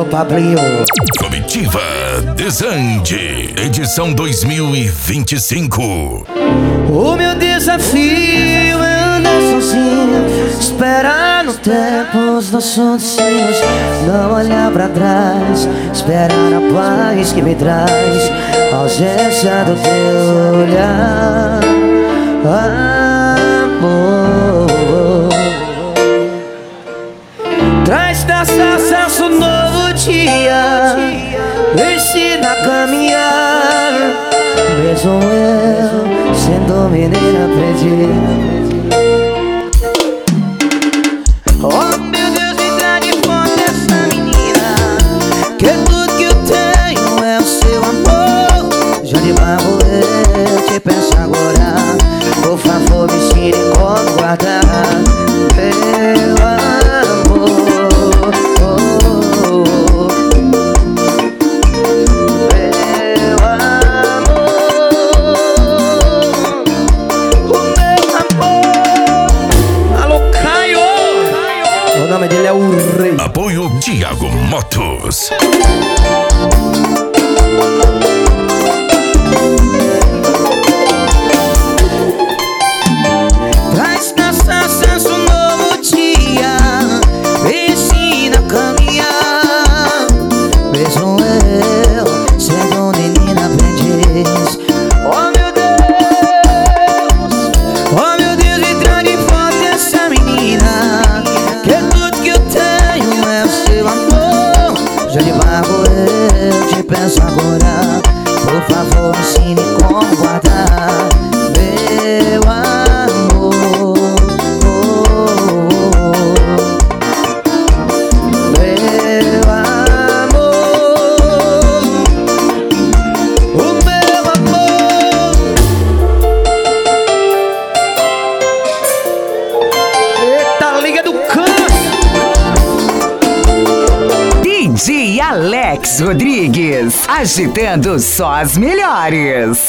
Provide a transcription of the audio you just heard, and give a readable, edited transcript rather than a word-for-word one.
Pablinho. Comitiva Desande, edição 2025. O meu desafio é andar sozinho, esperar no tempo os nossos sonhos, não olhar pra trás, esperar a paz que me traz a ausência do teu olhar, amor. Traz da acesso um novo dia, me ensina a caminhar, mesmo eu sendo menina perdida. Oh meu Deus, entra de volta essa menina, que tudo que eu tenho é o seu amor. Já de barro eu te peço agora, por favor me ensine como guardar meu amor. O nome dele é o Rei. Apoio Thiago Motos. Traz cansaço um novo dia, me ensina a caminhar, mesmo eu sendo menina aprendiz. Oh meu Deus, entra de volta essa menina, que tudo que eu tenho é o seu amor. Já de barro eu te peço agora, por favor me ensine como guardar meu amor. Meu amor, o meu amor. Eita, Liga do Câncer. DJ Alex Rodrigues, agitando só as melhores.